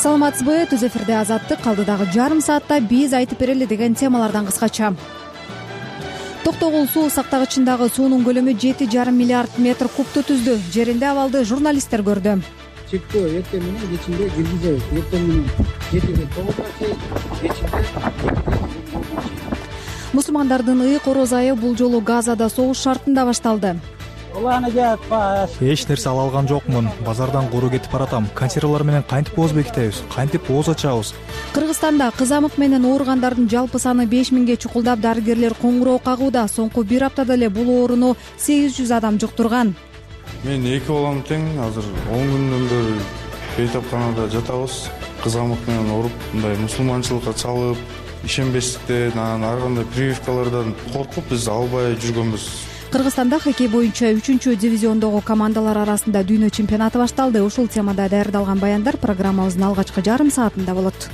саламатсызбы? Түз эфирде Азаттык. Калдыдагы жарым саатта биз айтып берели деген темалардан кыскача. Токтогул суу сактагычындагы суунун көлөмү 7,5 миллиард метр кубту түздү. Жеринде абалды журналисттер көрдү. Чекто эртең менен кечинде киргизебиз. Эртең менен 7-9 кечинде. Мусулмандардын ыйык ороз айы бул жолу Газада согуш шартында башталды. Эч нерсе ала алган жокмун. Базардан куру кетип баратам. Консервалар менен кантип ооз бекитебиз, кантип ооз ачабыз? Кыргызстанда кызамык менен ооругандардын жалпы саны 5000ге чукулдап, дарыгерлер коңгуроо кагууда. Соңку бир аптада эле бул ооруну 800 адам жуктурган. Мен 2 балам тең, азыр 10 күндөн бери бейтапканада жатабыз. Кызамык менен ооруп, мындай мусулманчылыкка чалып, ишенбестиктен, ар кандай прививкалардан коркуп биз албай жүргөнбүз. Кыргызстанда хоккей боюнча 3-дивизиондогу командалар арасында дүйнө чемпионаты башталды. Ушул темада даярдалган баяндар программабыздын алгачкы жарым саатында болот.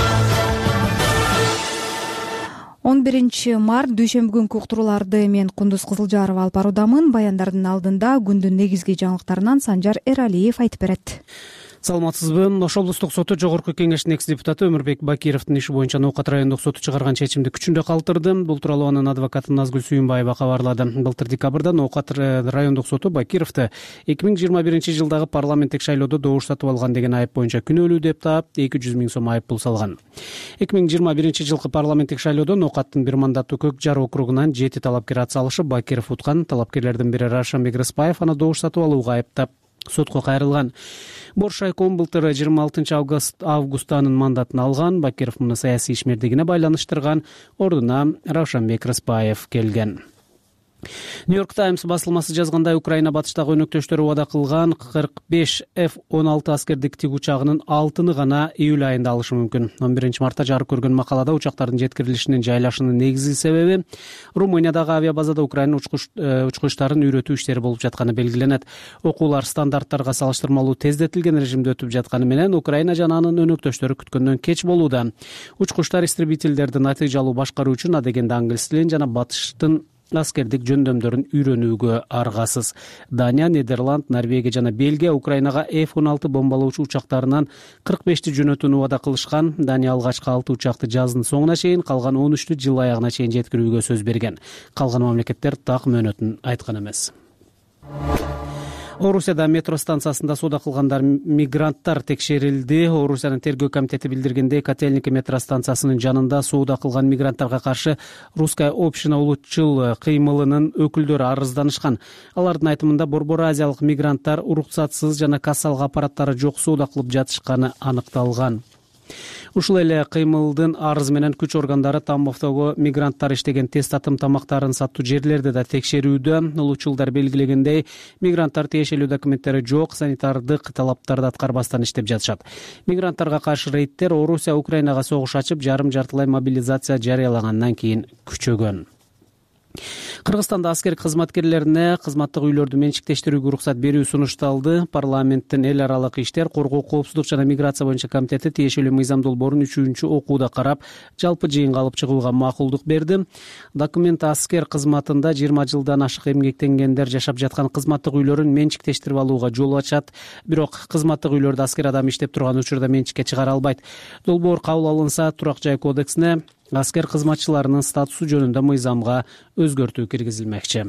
11 март дүйшөмбү күнкү уктурууларды мен Кундуз Кызылжарова алып баруудамын. Баяндардын алдында күндүн негизги жаңылыктарынан Санжар Эралиев айтып берет. Саламатсызбы? Ош облустук соту жогорку кеңештин экс-депутаты Өмүрбек Бакировдун иши боюнча Ноокат райондук соту чыгарган чечимди күчүндө калтырды. Бул тууралуу анын адвокаты Назгүл Сүйүнбаева кабарлады. Былтыр декабрда Ноокат райондук соту Бакировду 2021-жылдагы парламенттик шайлоодо добуш сатып алган деген айып боюнча күнөөлүү деп таап 200 000 сом айып пул салган. 2021-жылкы парламенттик шайлоодо Ноокаттын бир мандаттуу Көк Жар округунан 7 талапкер ат салышып, Бакиров уткан. Талапкерлердин бири Равшанбек Рыспаев аны добуш сатып алууга айыптап сотко кайрылган. Бош райком былтыр 26 августта анын мандатын алган. Бакиров муну саясий ишмердигине байланыштырган. Ордуна Равшанбек Рыспаев келген. Нью-Йорк Таймс басылмасы жазгандай, Украина батыштагы өнөктөштөрү убада кылган 45 F-16 аскердик тик учагынын 6-ны гана июль айында алышы мүмкүн. 11 мартта жарык көргөн макалада учактардын жеткирилишинин жайлашынын негизги себеби Румыниядагы авиабазада Украина учкучтарын үйрөтүү иштери болуп жатканы белгиленет. Окуулар стандарттарга салыштырмалуу тездетилген режимде өтүп жатканы менен Украина жана анын өнөктөштөрү күткөндөн кеч болууда. Учкучтар истребительдерди натыйжалуу башкаруу үчүн адегенде англис тилин жана батыштын аскердик жөндөмдөрүн үйрөнүүгө аргасыз. Дания, Нидерланд, Норвегия жана Бельгия Украинага F-16 бомбалоочу учактарынан 45ти жөнөтүүнү убада кылышкан. Дания алгачкы 6 учакты жаздын соңуна чейин, калган 13тү жыл аягына чейин жеткирүүгө сөз берген. Калган мамлекеттер так мөөнөтүн айткан эмес. Орусияда метро станциясында соода кылгандар мигранттар текшерилди. Орусиянын тергөө комитети билдиргендей, Котельники метро станциясынын жанында соода кылган мигранттарга каршы Русская община улутчул кыймылынын өкүлдөрү арызданышкан. Алардын айтымында Борбор азиялык мигранттар уруксатсыз жана кассалык аппараттары жок соода кылып жатышканы аныкталган. Ушул эле кыймылдын арызы менен күч органдары Тамбовдогу мигранттар иштеген тест атым тамактарын саттуу жерлерди да текшерүүдө. Улутчулдар белгилегендей, мигранттар тиешелүү документтери жок, санитардык талаптарды аткарбастан иштеп жатышат. Мигранттарга каршы рейдтер Орусия Украинага согуш ачып, жарым-жартылай мобилизация жарыялагандан кийин күчөгөн. Кыргызстанда аскер кызматкерлерине кызматтык үйлөрдү менчиктештирүүгө уруксат берүү сунушталды. Парламенттин эл аралык иштер, коргоо, коопсуздук жана миграция боюнча комитети тиешелүү мыйзам долбоорун 3-окууда карап, жалпы жыйынга алып чыгууга макулдук берди. Документ аскер кызматында 20 жылдан ашык эмгектенгендер жашап жаткан кызматтык үйлөрүн менчиктештирип алууга жол ачат. Бирок кызматтык үйлөрдө аскер адам иштеп турган учурда менчикке чыгара албайт. Долбоор кабыл алынса, Турак жай кодексине аскер кызматчыларынын статусу жөнүндө мыйзамга өзгөртүү киргизилмекчи.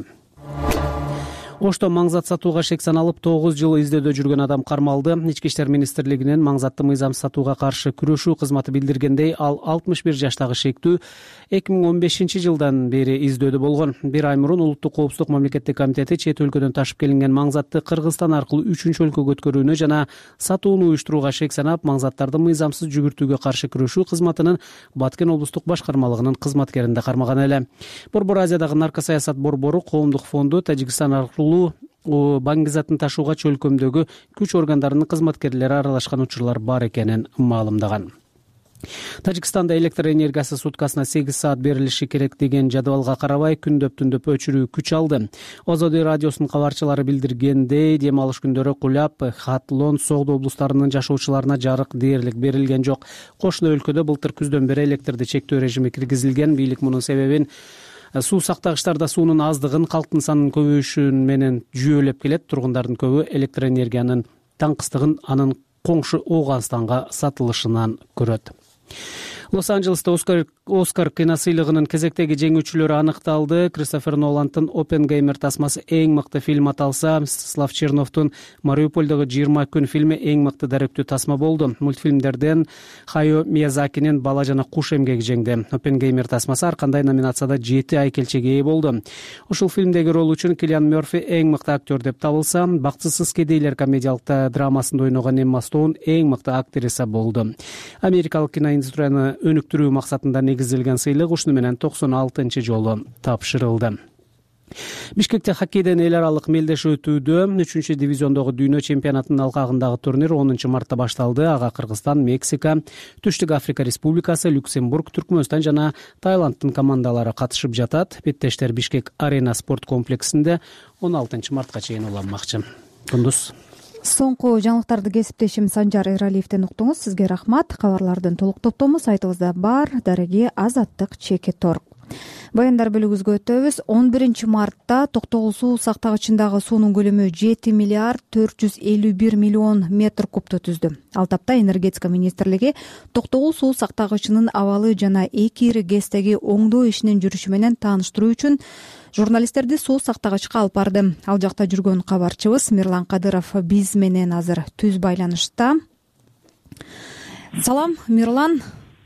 Ошто маңзат сатууга шек саналып 9 жыл издөөдө жүргөн адам кармалды. Ички иштер министрлигинин маңзатты мыйзам сатууга каршы күрөшүү кызматы билдиргендей, ал 61 жаштагы шектүү 2015 жылдан бери издөөдө болгон. Бир ай мурун Улуттук коопсуздук мамлекеттик комитети чет өлкөдөн ташып келинген маңзатты Кыргызстан аркылуу 3-өлкөгө өткөрүүнү жана сатууну уюштурууга шек санап, маңзаттарды мыйзамсыз жүгүртүүгө каршы күрөшүү кызматынын Баткен облустук башкармалыгынын кызматкеринде кармаган эле. Борбор Азиядагы наркосаясат борбору коомдук фонду Тажикстан аркылуу баңгизатын ташууга чөлкөмдөгү күч органдарынын кызматкерлери аралашкан учурлар бар экенин маалымдаган. Тажикстанда электр энергиясы суткасына 8 саат берилиши керек деген жадвалга карабай, күндөп-түндөп өчүрүү күч алды. Озоди радиосунун кабарчылары билдиргендей, дем алыш күндөрү Куляп, Хатлон, Согду облустарынын жашоочуларына жарык дээрлик берилген жок. Кошуна өлкөдө былтыр күздөн бери электрди чектөө режими киргизилген. Бийлик мунун себебин суу сактагычтарда суунун аздыгын, калктын санынын көбөйүшү менен жүйөлөп келет. Тургундардын көбү электр энергиянын таңкыстыгын анын коңшу Ооганстанга сатылышынан көрөт. Лос-Анджелесте Оскар киносыйлыгынын кезектеги жеңүүчүлөрү аныкталды. Кристофер Ноландын Оппенгеймер тасмасы эң мыкты фильм аталса, Мстислав Черновдун Мариупольдогу 20 күн фильми эң мыкты даректүү тасма болду. Мультфильмдерден Хайо Миязакинин Бала жана куш эмгеги жеңди. Оппенгеймер тасмасы ар кандай номинацияда 7 айкелчеге ээ болду. Ушул фильмдеги рол үчүн Киллиан Мерфи эң мыкты актер деп табылса, Бактысыз кедейлер комедиялык драмасында ойногон Эмма Стоун эң мыкты актриса болду. Америкалык киноиндустрияны өнүктүрүү максатында негизделген сыйлык ушуну менен 96 жолу тапшырылды. Бишкекте хоккейден эл аралык мелдешүү өтүүдө. 3-дивизиондогу дүйнө чемпионатынын алкагындагы турнир 10-мартта башталды. Ага Кыргызстан, Мексика, Түштүк Африка Республикасы, Люксембург, Түркмөнстан жана Таиландтын командалары катышып жатат. Беттештер Бишкек Арена спорт комплексинде 16-мартка чейин уланмакчы. Кундуз. Соңку жаңылыктарды кесиптешим Санжар Эралиевден уктуңуз. Сизге рахмат. Кабарлардын толук топтому сайтыбызда бар. Дареги Азаттык.org. Баяндар бөлүгүбүзгө өтөбүз. 11-мартта Токтогул суу сактагычындагы суунун көлөмү 7 миллиард 451 миллион метр кубту түздү. Ал тапта энергетика министрлиги Токтогул суу сактагычынын абалы жана эки ири ГЭСтеги оңдоо ишинин жүрүшү менен тааныштыруу үчүн журналисттерди суу сактагычка алып барды. Ал жакта жүргөн кабарчыбыз Мирлан Кадыров биз менен азыр түз байланышта. Салам, Мирлан.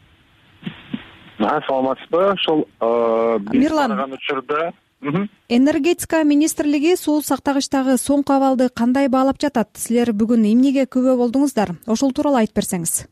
Саламатсызбы. Ошол Мирлан, учурда энергетика министрлиги суу сактагычтагы соңку абалды кандай баалап жатат? Силер бүгүн эмнеге күбө болдуңуздар? Ошол тууралуу айтып берсеңиз.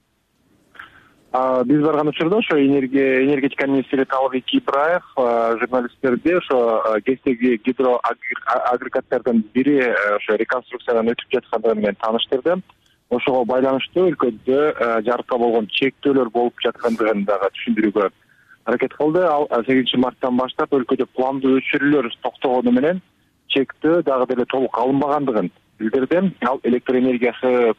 Биз барган учурда ошо энергетика министри Талабек Ибраев журналисттерди ошо ГЭСтеги гидроагрегаттардын бири ошо реконструкциядан өтүп жаткандыгы менен тааныштырды. Ошого байланыштуу өлкөдө жарыкка болгон чектөөлөр болуп жаткандыгын дагы түшүндүрүүгө аракет кылды. Ал 8-марттан баштап өлкөдө пландуу өчүрүүлөр токтогону менен чектөө дагы деле толук алынбагандыгын билдирди. Ал электр энергиясын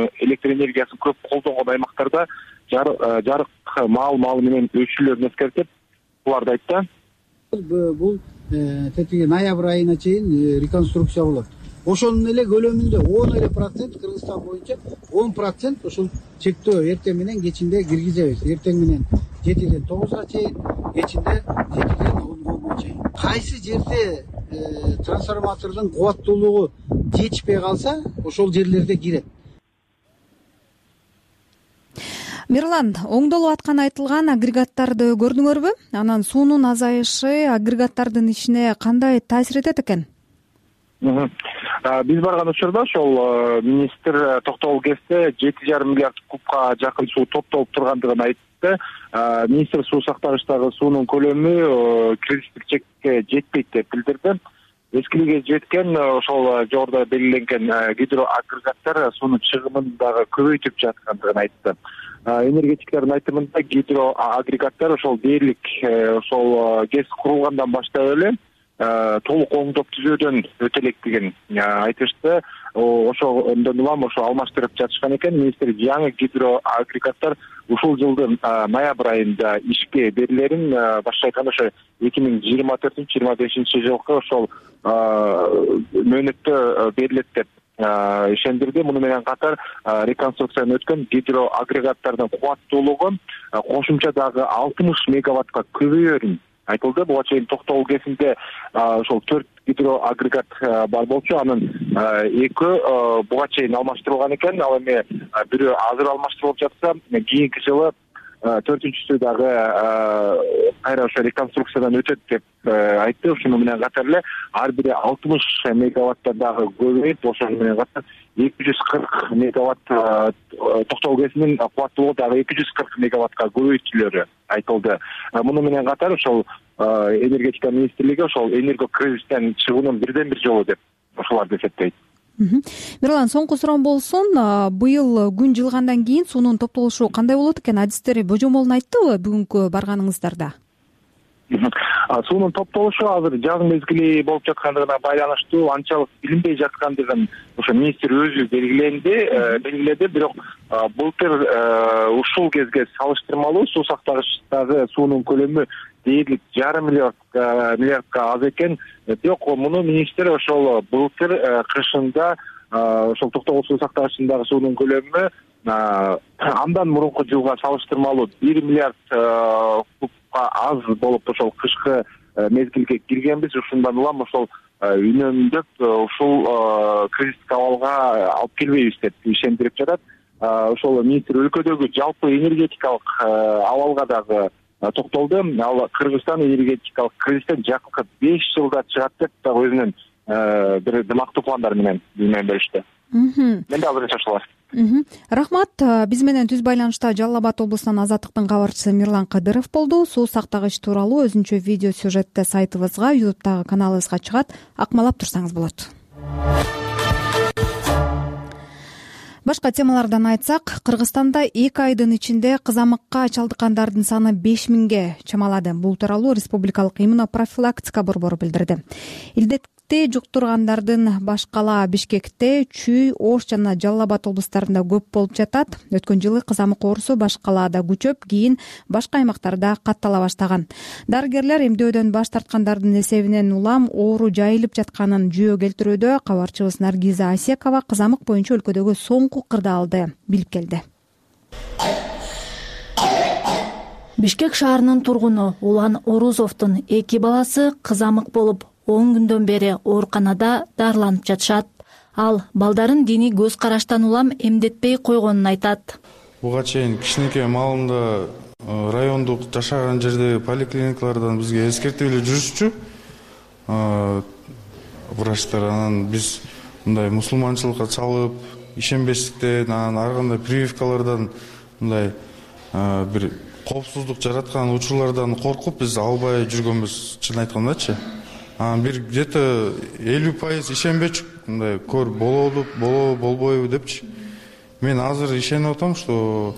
көп колдонгон аймактарда жарык маал менен өчүрүүлөрүн эскертип, буларды айтты. Бул тетиги ноябрь айына чейин реконструкция болот. Ошонун эле көлөмүндө 10% Кыргызстан боюнча 10% ушул чектөө эртең менен кечинде киргизебиз. Эртең менен 7-ден 9-га чейин, кечинде 7-ден 10-га чейин. Кайсы жерде трансформатордун кубаттуулугу жетишпей калса, ошол жерлерде кирет. Мирлан, оңдолуп атканы айтылган агрегаттарды көрдүңөрбү? Анан суунун азайышы агрегаттардын ишине кандай таасир этет экен? Биз барган учурда ошол министр Токтогул ГЭСте 7,5 миллиард кубка жакын суу топтолуп тургандыгын айтты. Министр суу сактагычтагы суунун көлөмү кризистик чекке жетпейт деп билдирди. Эскилиге жеткен ошол жогоруда белгиленген гидроагрегаттар суунун чыгымын дагы көбөйтүп жаткандыгын айтты. Энергетиктердин айтымында гидроагрегаттар ошол дээрлик ошол ГЭС курулгандан баштап эле толук оңдоп түзөөдөн өтө электигин айтышты. Ошондон улам ошо алмаштырып жатышкан экен. Министр жаңы гидроагрегаттар ушул жылдын ноябрь айында ишке берилерин, башка айтканда ошо 2024-25 жылкы ошол мөөнөттө берилет деп ишендирди. Муну менен катар реконструкциядан өткөн гидроагрегаттардын кубаттуулугу кошумча дагы 60 мегаваттка көбөйөрүн айтылды. Буга чейин Токтогул ГЭСинде ошол 4 гидроагрегат бар болчу. Анын 2 буга чейин алмаштырылган экен. Ал эми бирөө азыр алмаштырылып жатса, кийинки жылы 4-сү дагы кайра ошо реконструкциядан өтөт деп айтты. Ошону менен катар эле ар бири 60 мегаватта дагы көбөйүп, ошону менен катар 240 мегаватт Токтогул ГЭСинин кубаттуулугу дагы 240 мегаваттка көбөйтүлөрү айтылды. Муну менен катар ошол энергетика министрлиги ошол энерго кризистен чыгуунун бирден бир жолу деп ошолорду эсептейт. Мирлан, соңку суроом болсун. Быйыл күн жылгандан кийин суунун топтолушу кандай болот экен? Адистер божомолун айттыбы бүгүнкү барганыңыздарда? Суунун топтолушу азыр жаз мезгили болуп жаткандыгына байланыштуу анчалык билинбей жаткандыгын ошо министр өзү белгиледи. Бирок былтыр ушул кезге салыштырмалуу суу сактагычтагы суунун көлөмү дээрлик 0,5 миллиардка аз экен. Бирок муну министр ошол былтыр кышында ошол Токтогул суу сактагычындагы суунун көлөмү андан мурунку жылга салыштырмалуу 1 миллиард кубка аз болуп ошол кышкы мезгилге киргенбиз. Ушундан улам ошол үнөмдөп ушул кризистик абалга алып келбейбиз деп ишендирип жатат. Ошол министр өлкөдөгү жалпы энергетикалык абалга дагы токтолду. Ал Кыргызстан энергетикалык кризистен жакынкы 5 жылда чыгат деп дагы өзүнүн бир дымактуу пландары менен беришти. Менде азырынча ушулар. Рахмат. Биз менен түз байланышта Жалал Абад облусунан Азаттыктын кабарчысы Мирлан Кадыров болду. Суу сактагыч тууралуу өзүнчө видео сюжетте сайтыбызга, YouTube'дагы каналыбызга чыгат. Акмалап турсаңыз болот. Башка темалардан айтсак, Кыргызстанда 2 айдын ичинде кызамыкка чалдыккандардын саны 5000ге чамалады. Бул тууралуу Республикалык иммунопрофилактика борбору билдирди. Илдетти жуктургандардын башкала Бишкекте, Чүй, Ош жана Жалал Абад облустарында көп болуп жатат. Өткөн жылы кызамык оорусу башкалаада күчөп, кийин башка аймактарда каттала баштаган. Дарыгерлер эмдөөдөн баш тарткандардын эсебинен улам оору жайылып жатканын жүйө келтирүүдө. Кабарчыбыз Наргиза Асекова кызамык боюнча өлкөдөгү соңку кырдаалды билип келди. Бишкек шаарынын тургуну Улан Орузовдун 2 баласы кызамык болуп 10 күндөн бери ооруканада дарыланып жатышат. Ал балдарын диний көз караштан улам эмдетпей койгонун айтат. Буга чейин кичинекей маалында райондук жашаган жердеги поликлиникалардан бизге эскертип эле жүрүшчү врачтар. Анан биз мындай мусулманчылыкка чалып, ишенбестиктен, анан ар кандай прививкалардан мындай бир коопсуздук жараткан учурлардан коркуп биз албай жүргөнбүз, чын айткандачы. Бир где-то 50% ишенбечүк, мындай көр болбойбу депчи. Мен азыр ишенип атам, что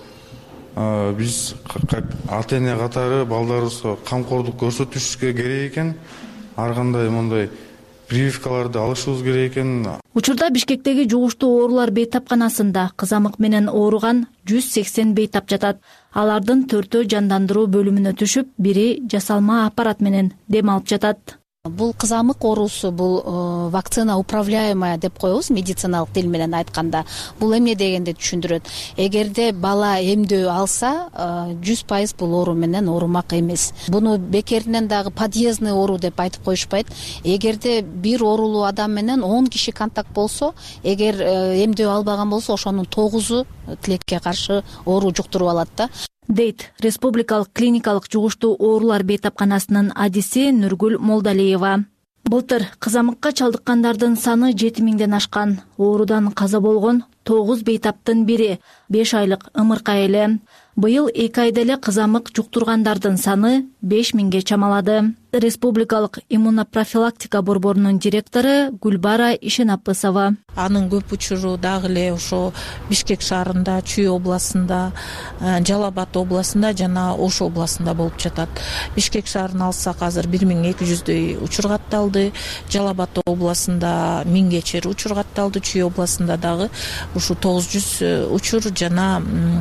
биз как ата-эне катары балдарыбызга камкордук көрсөтүшүбүз керек экен. Ар кандай мындай прививкаларды алышыбыз керек экен. Учурда Бишкектеги жугуштуу оорулар бейтапканасында кызамык менен ооруган 180 бейтап жатат. Алардын 4-өө жандандыруу бөлүмүнө түшүп, бири жасалма аппарат менен дем алып жатат. Бул кызамык оорусу бул вакцина управляемая деп коебуз медициналык тил менен айтканда. Бул эмне дегенди түшүндүрөт. Эгерде бала эмдөө алса, 100% бул оору менен оорумак эмес. Буну бекеринен дагы подъездный оору деп айтып коюшпайт. Эгерде бир оорулуу адам менен 10 киши контакт болсо, эгер эмдөө албаган болсо, ошонун 9-у тилекке каршы оору жуктуруп алат да. Дейт Республикалык клиникалык жугуштуу оорулар бейтапканасынын адиси Нургүл Молдалиева. Былтыр кызамыкка чалдыккандардын саны 7000ден ашкан. Оорудан каза болгон 9 бейтаптын бири 5 айлык ымыркай эле. Быйыл 2 айда эле кызамык жуктургандардын саны 5000ге чамалады. Республикалык иммунопрофилактика борборунун директору Гүлбара Ишенапысова. Анын көп учуру дагы эле ошо Бишкек шаарында, Чүй областында, Жалал Абад областында жана Ош областында болуп жатат. Бишкек шаарын алсак азыр 1200дөй учур катталды. Жалал Абад областында 1000ге чейин учур катталды. Чүй областында дагы ушу 900 учур жана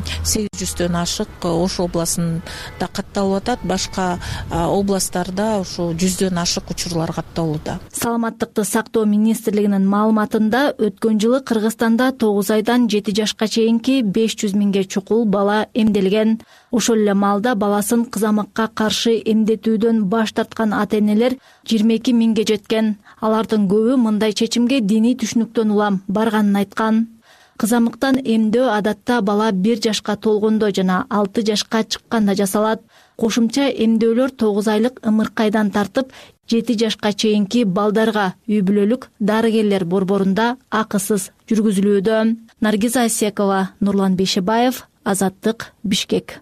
800дөн ашык Ош областында катталып атат. Башка областтарда ушу 100дөн ашык учурлар катталууда. Саламаттыкты сактоо министрлигинин маалыматында өткөн жылы Кыргызстанда 9 айдан 7 жашка чейинки 500 миңге чукул бала эмделген. Ошол эле маалда баласын кызамыкка каршы эмдетүүдөн баш тарткан ата-энелер 22 миңге жеткен. Алардын көбү мындай чечимге диний түшүнүктөн улам барганын айткан. Кызамыктан эмдөө адатта бала 1 жашка толгондо жана 6 жашка чыкканда жасалат. Кошумча эмдөөлөр 9 айлык ымыркайдан тартып 7 жашка чейинки балдарга үй бүлөлүк дарыгерлер борборунда акысыз жүргүзүлүүдө. Наргиза Асекова, Нурлан Бейшебаев, Азаттык, Бишкек.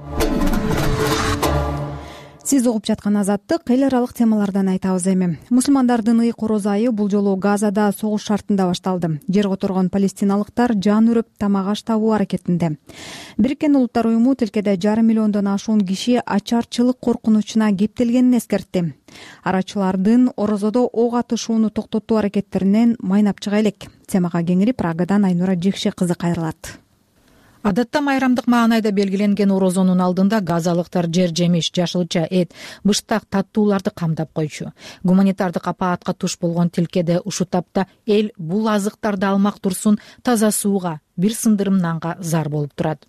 Сиз угуп жаткан Азаттык, эл аралык темалардан айтабыз эми. Мусулмандардын ыйык ороз айы бул жолу Газада согуш шартында башталды. Жер которгон палестиналыктар жан үрүп тамак аш табуу аракетинде. Бириккен Улуттар уюму тилкеде 5,5 миллиондон ашуун киши ачарчылык коркунучуна кептелгенин эскертти. Арачылардын орозодо ок атышууну токтотуу аракеттеринен майнап чыга элек. Темага кеңири Прагадан Айнура Жекше кызы кайрылат. Адатта майрамдык маанайда белгиленген орозонун алдында газалыктар жер жемиш, жашылча, эт, быштак, таттууларды камдап койчу. Гуманитардык апаатка туш болгон тилкеде ушул тапта эл бул азыктарды алмак турсун таза сууга, бир сындырым нанга зар болуп турат.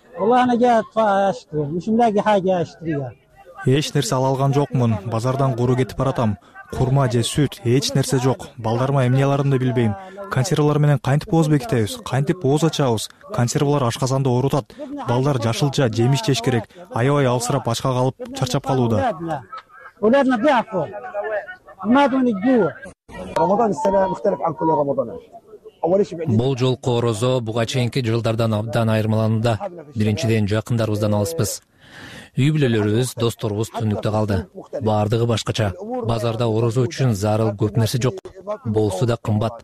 Эч нерсе ала алган жокмун. Базардан куру кетип баратам. Курма же сүт, эч нерсе жок. Балдарыма эмне аларымды билбейм. Консервалар менен кантип ооз бекитебиз, кантип ооз ачабыз. Консервалар ашказанда оорутат. Балдар жашылча, жемиш жеш керек. Аябай алсырап, ачка калып, чарчап калууда. Бул жолку орозо буга чейинки жылдардан абдан айырмаланууда. Биринчиден, жакындарыбыздан алыспыз. Үй бүлөлөрүбүз, досторубуз түндүктө калды. Баардыгы башкача. Базарда орозо үчүн зарыл көп нерсе жок. Болсу да кымбат.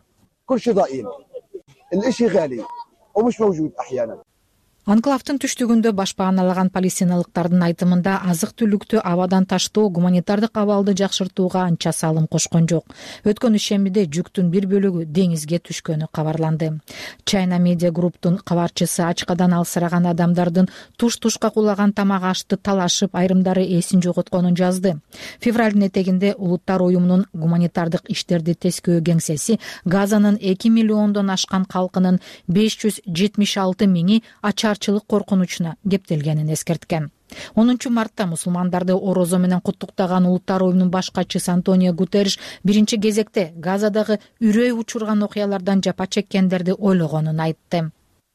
Анклавдын түштүгүндө баш бааналаган палестиналыктардын айтымында азык-түлүктү абадан таштоо гуманитардык абалды жакшыртууга анча салым кошкон жок. Өткөн ишембиде жүктүн бир бөлүгү деңизге түшкөнү кабарланды. China Media Group'тун кабарчысы ачкадан алсыраган адамдардын туш-тушка кулаган тамак ашты талашып, айрымдары эсин жоготконун жазды. Февралдын этегинде Улуттар уюмунун гуманитардык иштерди тескөө кеңсеси Газанын 2 миллиондон ашкан калкынын 576 миңи ачарчылык коркунучуна кептелгенин эскерткен. 10 мартта мусулмандарды орозо менен куттуктаган Улуттар уюмунун баш катчысы Антонио Гутерриш биринчи кезекте Газадагы үрөй учурган окуялардан жапа чеккендерди ойлогонун айтты.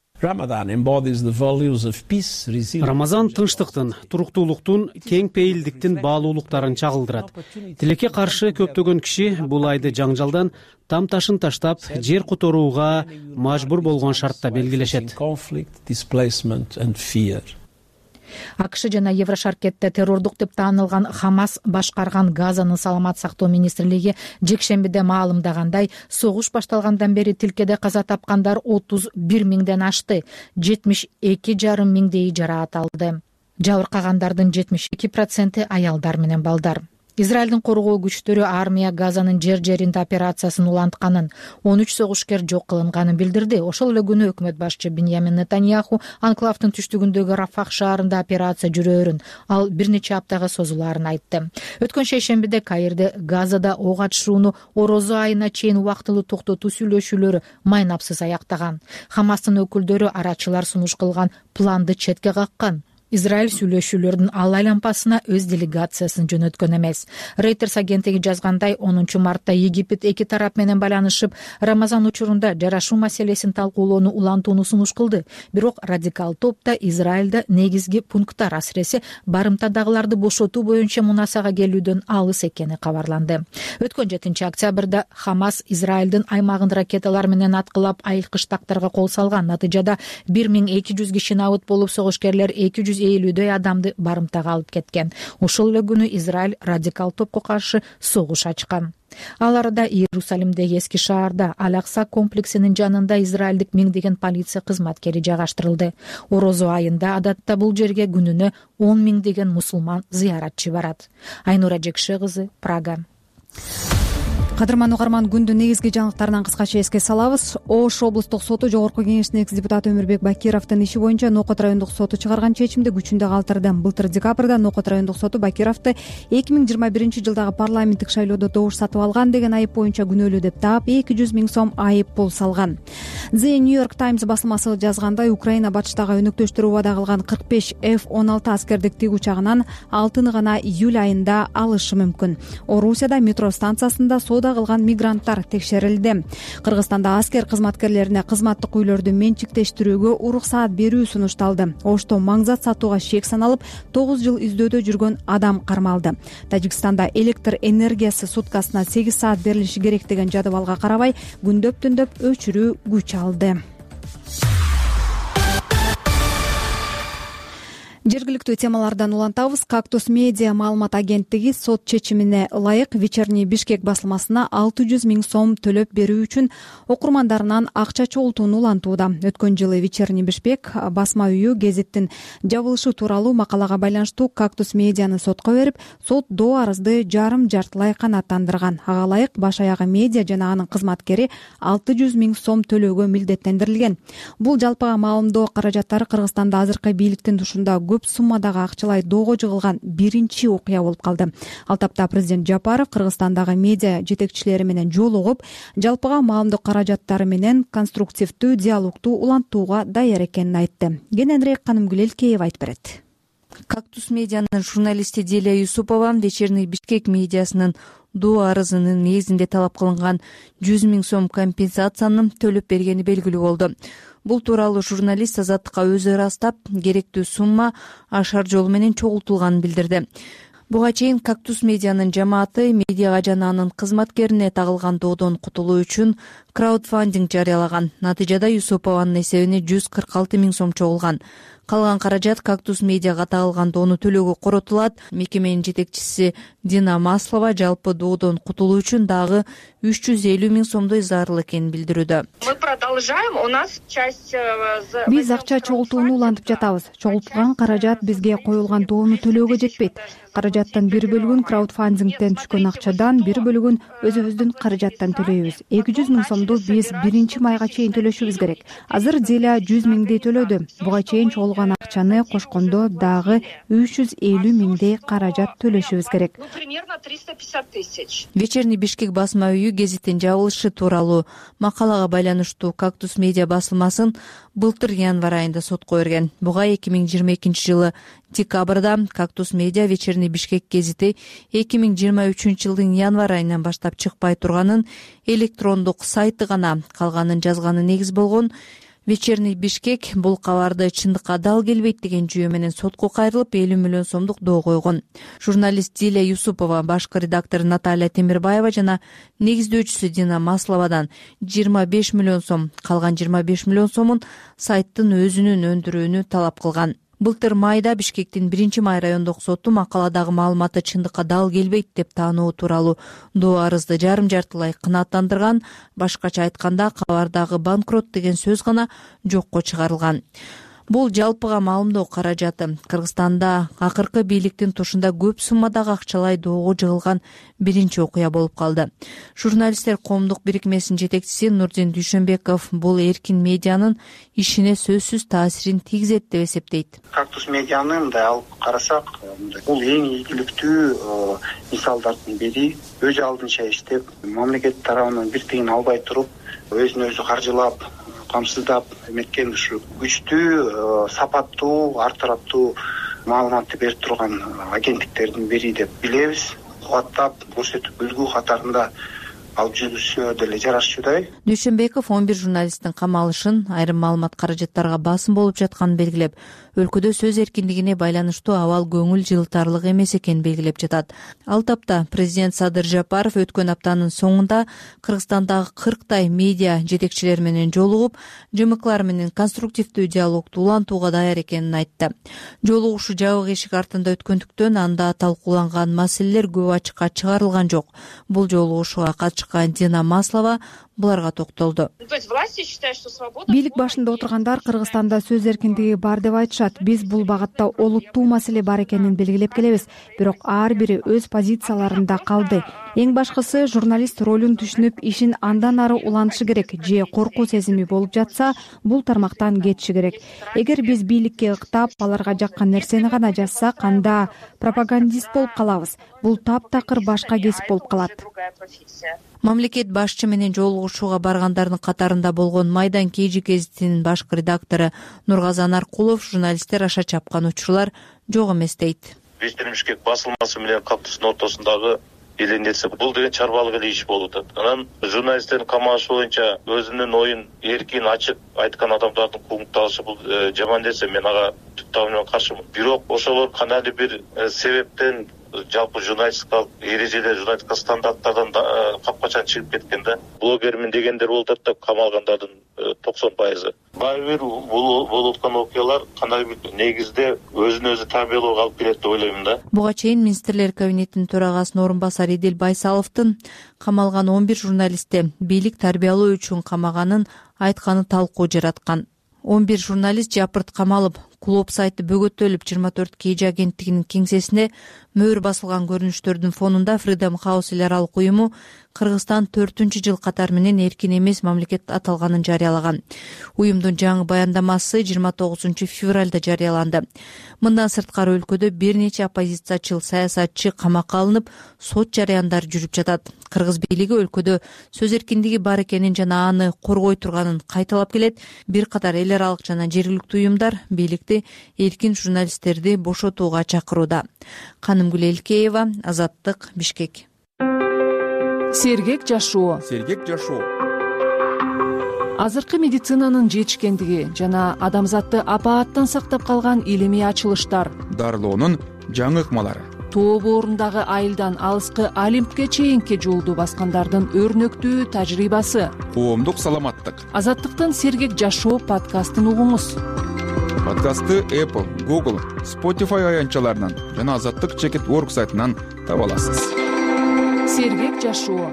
Рамазан тынчтыктын, туруктуулуктун, кең пейилдиктин баалуулуктарын чагылдырат. Тилекке каршы көптөгөн киши бул айды жаңжалдан, там ташын таштап, жер которууга мажбур болгон шартта белгилешет. АКШ жана Еврошаркетте террордук деп таанылган Хамас башкарган Газанын саламат сактоо министрлиги жекшембиде маалымдагандай, согуш башталгандан бери тилкеде каза тапкандар 31 миңден ашты, 72,5 миңдейи жараат алды. Жабыркагандардын 72% аялдар менен балдар. Израилдин коргоо күчтөрү армия Газанын жер-жеринде операциясын улантканын, 13 согушкер жок кылынганын билдирди. Ошол эле күнү өкмөт башчы Беньямин Нетаньяху анклавдын түштүгүндөгү Рафах шаарында операция жүрөөрүн, ал бир нече аптага созулаарын айтты. Өткөн шейшембиде Каирде Газада ок атышууну орозо айына чейин убактылуу токтотуу сүйлөшүүлөрү майнапсыз аяктаган. Хамастын өкүлдөрү арачылар сунуш кылган планды четке каккан. Израиль сүйлөшүүлөрдүн ал аймпасына өз делегациясын жөнөткөн эмес. Reuters агенттиги жазгандай, 10 мартта Египет эки тарап менен байланышып, Рамазан учурунда жарашуу маселесин талкуулоону улантууну сунуш кылды. Бирок радикал топта Израилде негизги пункттар, асыресе барымтадагыларды бошотуу боюнча мунасага келүүдөн алыс экени кабарланды. Өткөн 7 октябрда Хамас Израилдин аймагын ракеталар менен аткылап, айылкыштактарга кол салган. Натыйжада 1200 киши набыт болуп, согушкерлер 250 адамды барымтага алып кеткен. Ошол эле күнү Израиль радикал топко каршы согуш ачкан. Ал арада Иерусалимдеги эски шаарда Ал-Акса комплексинин жанында израилдик миңдеген полиция кызматкери жайгаштырылды. Орозо айында адатта бул жерге күнүнө 10 миңдеген мусулман зыяратчы барат. Айнура Жекше кызы, Прага. Кадырман угарман, күндүн негизги жаңылыктарынан кыскача эске салабыз. Ош облустук соту Жогорку кеңештин экс-депутаты Өмүрбек Бакировдун иши боюнча Нокот райондук соту чыгарган чечимди күчүндө калтырды. Былтыр декабрда Нокот райондук соту Бакировду 2021 жылдагы парламенттик шайлоодо добуш сатып алган деген айып боюнча күнөөлүү деп таап 200 миң сом айып пул салган. The New York Times басылмасы жазгандай, Украина батыштагы өнөктөштөр убада кылган 45 F-16 аскердик тиг учагынан алтыны гана июль айында алышы мүмкүн. Орусияда метро станциясында соода кылган мигранттар текшерилди. Кыргызстанда аскер кызматкерлерине кызматтык үйлөрдү менчиктештирүүгө уруксаат берүү сунушталды. Ошто маңзат сатууга шек саналып, 9 жыл издөөдө жүргөн адам кармалды. Тажикстанда электр энергиясы суткасына 8 саат берилиши керек деген жадыбалга карабай, күндөп-түндөп өчүрүү күч алды. Жергиликтүү темалардан улантабыз. Кактус медиа маалымат агенттиги сот чечимине ылайык Вечерний Бишкек басылмасына 600 000 сом төлөп берүү үчүн окурмандарынан акча чогултууну улантууда. Өткөн жылы Вечерний Бишкек басма үйү гезиттин жабылышы тууралуу макалага байланыштуу Кактус медианы сотко берип, сот доо арызды жарым-жартылай канааттандырган. Ага ылайык баш аягы медиа жана анын кызматкери 600 000 сом төлөөгө милдеттендирилген. Бул жалпыга маалымдоо каражаттары Кыргызстанда азыркы бийликтин тушунда көп суммадагы акчалай доого жыгылган биринчи окуя болуп калды. Ал тапта президент Жапаров Кыргызстандагы медиа жетекчилери менен жолугуп, жалпыга маалымдоо каражаттары менен конструктивдүү диалогду улантууга даяр экенин айтты. Кененирээк Канымгүл Элкеева айтып берет. Кактус медианын журналисти Дилия Юсупова Вечерний Бишкек медиасынын доо арызынын негизинде талап кылынган 100 000 сом компенсацияны төлөп бергени белгилүү болду. Бул тууралуу журналист Азаттыкка өзү ырастап, керектүү сумма ашар жол менен чогултулганын билдирди. Буга чейин Кактус медианын жамааты медиага жана анын кызматкерине тагылган доодон кутулуу үчүн краудфандинг жарыялаган. Натыйжада Юсупованын эсебине 146 000 сом чогулган. Калган каражат Кактус медиага тагылган доону төлөөгө коротулат. Мекеменин жетекчиси Дина Маслова жалпы доодон кутулуу үчүн дагы 350 000 сомдой зарыл экенин билдирүүдө. Мы продолжаем. У нас часть Биз акча чогултууну улантып жатабыз. Чогултулган каражат бизге коюлган доону төлөөгө жетпейт. Каражаттан бир бөлүгүн краудфандингден түшкөн акчадан, бир бөлүгүн өзүбүздүн каражаттан төлөйбүз. 200 000 сомду биз 1 майга чейин төлөшүбүз керек. Азыр Зиля 100 000дей төлөдү. Буга чейин чогулган акчаны кошкондо дагы 350 000дей каражат төлөшүбүз керек. Примерно 350 000. Вечерний Бишкек басма үйү гезиттин жабылышы тууралуу макалага байланыштуу Кактус медиа басылмасын былтыр январь айында сотко берген. Буга 2022 жылы декабрда Кактус медиа Вечерний Бишкек гезити 2023 жылдын январь айынан баштап чыкпай турганын электрондук сайты гана калганын жазганы негиз болгон. Вечерний Бишкек бул кабарды чындыкка дал келбейт деген жүйө менен сотко кайрылып 50 миллион сомдук доо койгон. Журналист Дилия Юсупова, башкы редактор Наталья Темирбаева жана негиздөөчүсү Дина Масловадан 25 миллион сом, калган 25 миллион сомун сайттын өзүнүн өндүрүүнү талап кылган. Былтыр майда Бишкектин 1-май райондук соту макаладагы маалыматы чындыкка дал келбейт деп таануу тууралуу доо арызды жарым-жартылай кынааттандырган. Башкача айтканда кабардагы банкрот деген сөз гана жокко чыгарылган. Бул жалпыга маалымдоо каражаты Кыргызстанда акыркы бийликтин тушунда көп суммадагы акчалай доого жыгылган биринчи окуя болуп калды. Журналисттер коомдук бирикмесинин жетекчиси Нурдин Дүйшөнбеков бул эркин медианын ишине сөзсүз таасирин тийгизет деп эсептейт. Кактус медианы мындай алып карасак, бул эң ийгиликтүү мисалдардын бири. Өз алдынча иштеп, мамлекет тарабынан бир тыйын албай туруп, өзүн өзү каржылап, камсыздап эметкен ушу күчтүү, сапаттуу, ар тараптуу маалыматты берип турган агенттиктердин бири деп билебиз. Кубаттап көрсөтүп үлгү катарында алып жүрүшү деле жарашчудай. Дүйшөнбеков 11 журналисттин камалышын, айрым маалымат каражаттарга басым болуп жатканын белгилеп, өлкөдө сөз эркиндигине байланыштуу абал көңүл жылтарлык эмес экенин белгилеп жатат. Ал тапта президент Садыр Жапаров өткөн аптанын соңунда Кыргызстандагы 40 медиа жетекчилери менен жолугуп, ЖМКлар менен конструктивдүү диалогду улантууга даяр экенин айтты. Жолугушуу жабык эшик артында өткөндүктөн анда талкууланган маселелер көп ачыкка чыгарылган жок. Бул жолугушууга катышкан Дина Маслова буларга токтолду. Бийлик башында отургандар Кыргызстанда сөз эркиндиги бар деп айтышат. Биз бул багытта олуттуу маселе бар экенин белгилеп келебиз. Бирок ар бири өз позицияларында калды. Эң башкысы журналист ролун түшүнүп, ишин андан ары улантышы керек. Же коркуу сезими болуп жатса, бул тармактан кетиши керек. Эгер биз бийликке ыктап, аларга жаккан нерсени гана жазсак, анда пропагандист болуп калабыз. Бул таптакыр башка кесип болуп калат. Мамлекет башчы менен жолугушууга баргандардын катарында болгон Майдан Кежи гезитинин башкы редактору Нургазан Аркулов журналисттер аша чапкан учурлар жок эмес дейт. Вечерний Бишкек басылмасы менен Кактустун ортосундагы элендесе бул деген чарбалык эле иш болуп атат. Анан журналисттердин камалышы боюнча өзүнүн оюн эркин ачык айткан адамдардын куугунталышы бул жаман нерсе. Мен ага түп тамырынан каршымын. Бирок ошолор кандайдыр бир себептен жалпы журналистикалык эрежелер, журналистика стандарттардан капкачан чыгып кеткенде блогермин дегендер болуп атат да камалгандардын 90%. Баары бир болуп аткан окуялар кандайдыр бир негизде өзүн өзү тарбиялоого алып келет деп ойлойм да. Буга чейин министрлер кабинетинин төрагасынын орун басары Идил Байсаловдун камалган 11 журналистти бийлик тарбиялоо үчүн камаганын айтканы талкуу жараткан. 11 журналист жапырт камалып, клуб сайты бөгөтөлүп, 24 KG агенттигинин кеңсесине мөөр басылган көрүнүштөрдүн фонунда Freedom House эл аралык уюму Кыргызстан 4-жыл катары менен эркин эмес мамлекет аталганын жарыялаган. Уюмдун жаңы баяндамасы 29 февралда жарыяланды. Мындан сырткары өлкөдө бир нече оппозициячыл саясатчы камакка алынып, сот жарыяндар жүрүп жатат. Кыргыз бийлиги өлкөдө сөз эркиндиги бар экенин жана аны коргой турганын кайталап келет. Бир катар эл аралык жана жергиликтүү уюмдар бийликти эркин журналисттерди бошотууга чакырууда. Канымгүл Элкеева, Азаттык, Бишкек. Сергек жашоо. Азыркы медицинанын жетишкендиги жана адамзатты апааттан сактап калган илимий ачылыштар, дарылоонун жаңы ыкмалары, тоо боорундагы айылдан алыскы Олимпке чейинки жолду баскандардын өрнөктүү тажрыйбасы, коомдук саламаттык. Азаттыктын Сергек жашоо подкастын угуңуз. Подкастты Apple, Google, Spotify аянтчаларынан жана Азаттык.org сайтынан таба аласыз. Сергек жашоо.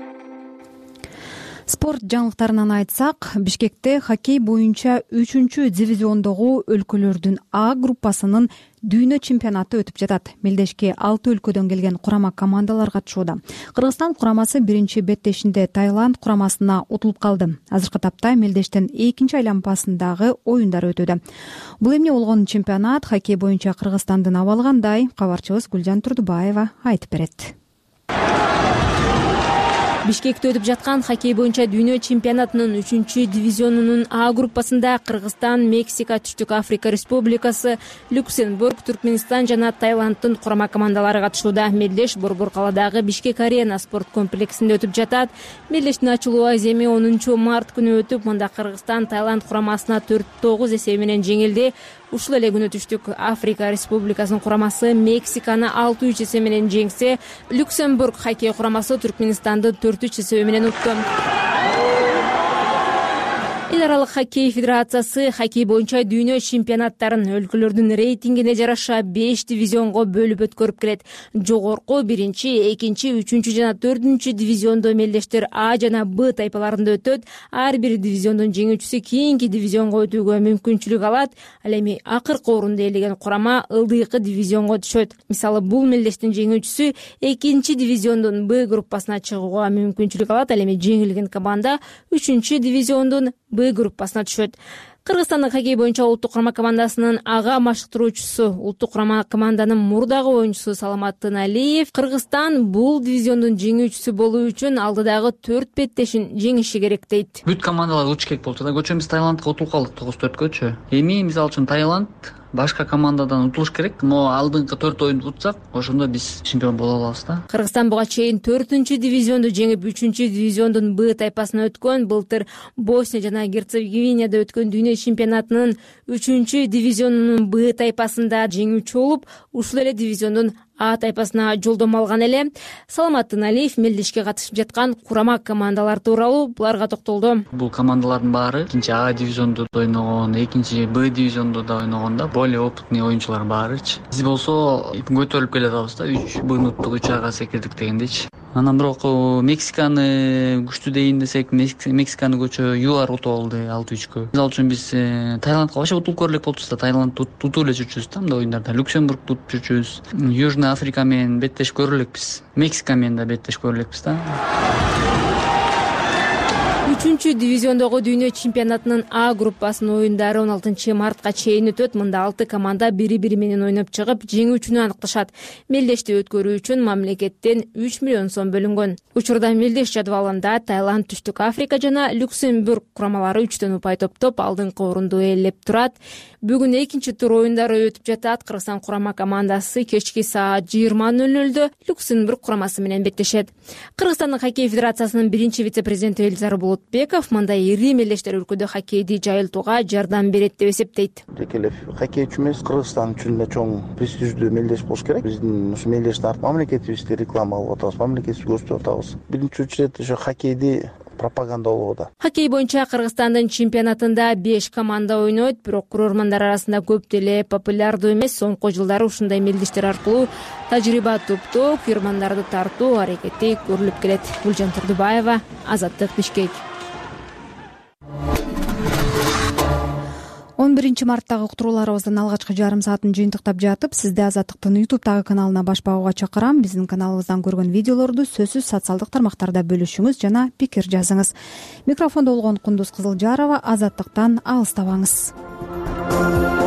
Спорт жаңылыктарынан айтсак, Бишкекте хоккей боюнча 3-дивизиондогу өлкөлөрдүн А группасынын дүйнө чемпионаты өтүп жатат. Мелдешке 6 өлкөдөн келген курама командалар катышууда. Кыргызстан курамасы биринчи беттешинде Таиланд курамасына утулуп калды. Азыркы тапта Мелдештин экинчи айланпасындагы оюндар өтүүдө. Бул эмне болгон чемпионат хоккей боюнча Кыргызстандын абалы кандай? Кабарчыбыз Гүлжан Турдубаева айтып берет. Бишкекте өтүп жаткан хоккей боюнча дүйнө чемпионатынын 3-дивизионунун А группасында Кыргызстан, Мексика, Түштүк Африка Республикасы, Люксембург, Түркмөнстан жана Таиланддын курама командалары катышууда. Мелдеш Борбор калаадагы Бишкек Арена спорт комплексинде өтүп жатат. Мелдештин ачылуу аземи 10 март күнү өтүп, мында Кыргызстан Таиланд курамасына 4-9 эсеби менен жеңилди. Ушул эле күнү Түштүк Африка Республикасынын курамасы Мексиканы 6-3 эсеби менен жеңсе, Люксембург хоккей курамасы Түркмөнстанды 4-3 эсеби менен утту. Эл аралык хоккей федерациясы хоккей боюнча дүйнө чемпионаттарын өлкөлөрдүн рейтингине жараша 5 дивизионго бөлүп өткөрүп келет. Жогорку 1-, 2-, 3- жана 4- дивизиондо мелдештер А жана Б тайпаларында өтөт. Ар бир дивизиондун жеңүүчүсү кийинки дивизионго өтүүгө мүмкүнчүлүк алат. Ал эми акыркы орунду ээлеген курама ылдыйкы дивизионго түшөт. Мисалы, бул мелдештин жеңүүчүсү 2 дивизиондун Б группасына чыгууга мүмкүнчүлүк алат. Ал эми жеңилген команда 3 дивизиондун Б группасына түшөт. Кыргызстандын хоккей боюнча улуттук курама командасынын ага машыктыруучусу, улуттук курама команданын мурдагы оюнчусу Саламат Тыналиев Кыргызстан бул дивизиондун жеңүүчүсү болуу үчүн алдыдагы 4 беттешин жеңиши керек дейт. Бүт командалар учу керек болчу да. Көчө биз Таиландка утулуп калдык 9-4-көчү. Эми мисалы үчүн Таиланд башка командадан утулуш керек, но алдыңкы 4 оюнду утсак, ошондо биз чемпион боло алабыз да. Кыргызстан буга чейин 4-дивизионду жеңип, 3-дивизиондун Б тайпасына өткөн. Былтыр Босния жана Герцеговинада өткөн дүйнө чемпионатынын 3-дивизионунун Б тайпасында жеңүүчү болуп, ушул эле дивизиондун А тайпасына жолдомо алган эле. Саламат Тыналиев мелдешке катышып жаткан курама командалар тууралуу буларга токтолду. Бул командалардын баары 2 дивизиондо ойногон, 2 Б дивизиондо да ойногон да, более опытный оюнчулар баарычы. Биз болсо көтөрүлүп келатабыз да, 3 Б уттук, 3 Ага секирдик дегендейчи. Анан бирок Мексиканы күчтүү дейин десек, Мексиканы көчө ЮАР утуп алды 6-3. Мисалы үчүн биз Таиландка башка утулуп көрүлөк болчубуз да, Таиланд утуп эле жүрчүбүз да мындай оюндарда. Люксембург утуп жүрчүбүз. Южный Африка менен беттеш көрүлөкпүз. Мексика менен да беттеш көрүлөкпүз да. 3-дивизиондогу дүйнө чемпионатынын А группасынын оюндары 16 мартка чейин өтөт. Мында 6 команда бири-бири менен ойноп чыгып, жеңүүчүнү аныкташат. Мелдешти өткөрүү үчүн мамлекеттен 3 миллион сом бөлүнгөн. Учурда мелдеш жадвалында Таиланд, Түштүк Африка жана Люксембург курамалары 3төн упай топтоп алдыңкы орунду ээлеп турат. Бүгүн экинчи тур оюндары өтүп жатат. Кыргызстан курама командасы кечки саат 20:00 Люксембург курамасы менен беттешет. Кыргызстандын хоккей федерациясынын биринчи вице-президенти Элизар Болотбеков мындай ири мелдештер өлкөдө хоккейди жайылтууга жардам берет деп эсептейт. Тек эле хоккейчи эмес, Кыргызстан үчүн да чоң престиждүү мелдеш болуш керек. Биздин ушу мелдештин арты мамлекетибизди реклама кылып атабыз, мамлекетибизди көрсөтүп атабыз. Биринчи очередь ошо хоккейди пропаганда болуп атат. Хоккей боюнча Кыргызстандын чемпионатында 5 команда ойнойт, бирок көрөрмандар арасында көп деле популярдуу эмес. Соңку жылдары ушундай мелдештер аркылуу тажрыйба топтоо, күйөрмандарды тартуу аракети көрүлүп келет. Гүлжан Турдубаева, Азаттык, Бишкек. 11 марттагы уктурууларыбыздын алгачкы жарым саатын жыйынтыктап жатып, сизди Азаттыктын YouTube'дагы каналына баш багууга чакырам. Биздин каналыбыздан көргөн видеолорду сөзсүз социалдык тармактарда бөлүшүңүз жана пикир жазыңыз. Микрофондо болгон Кундуз Кызылжарова. Азаттыктан алыстабаңыз.